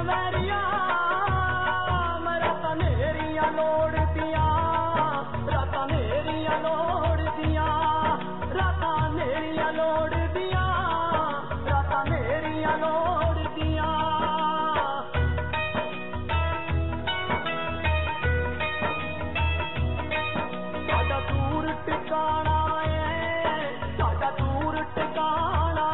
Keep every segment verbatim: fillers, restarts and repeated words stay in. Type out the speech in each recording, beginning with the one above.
मेरिया मेरा तनेरिया लोड़ दिया राता नेरिया लोड़ दिया राता नेरिया लोड़ दिया राता नेरिया लोड़ दिया साडा दूर टिकाना है साडा दूर टिकाना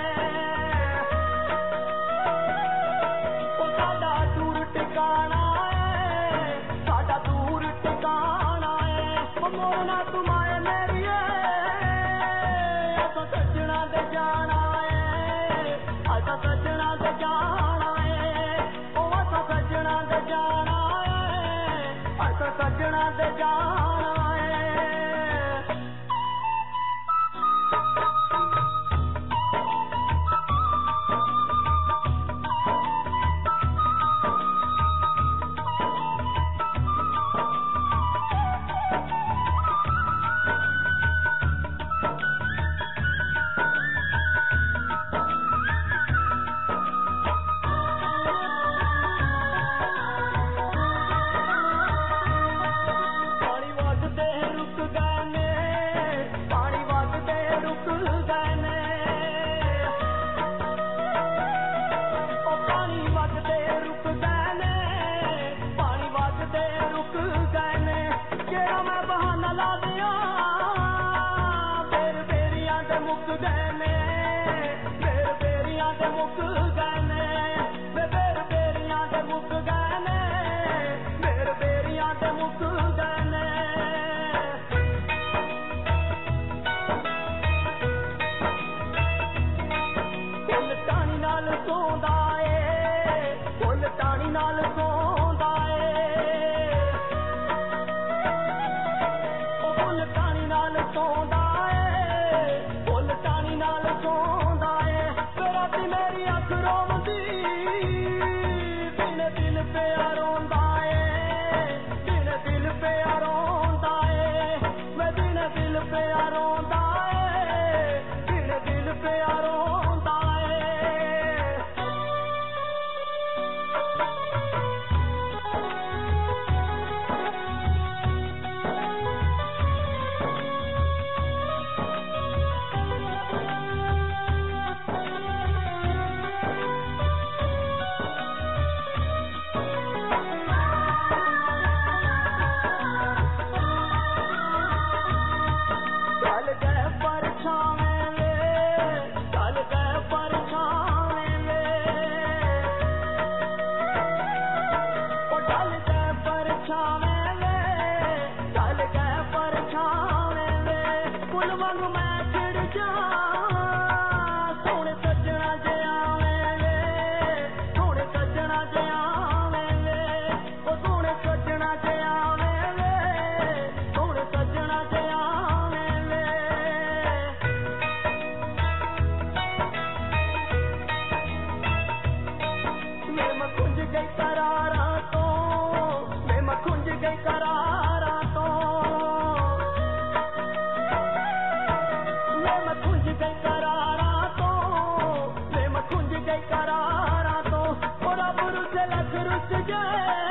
मोरना तुम्हारे मेरिए असा सजना दे जाना है असा सजना दे जाना है ओ असा सजना दे जाना है असा सजना दे जाना है करारा तो और अब रुस लख रुस जाए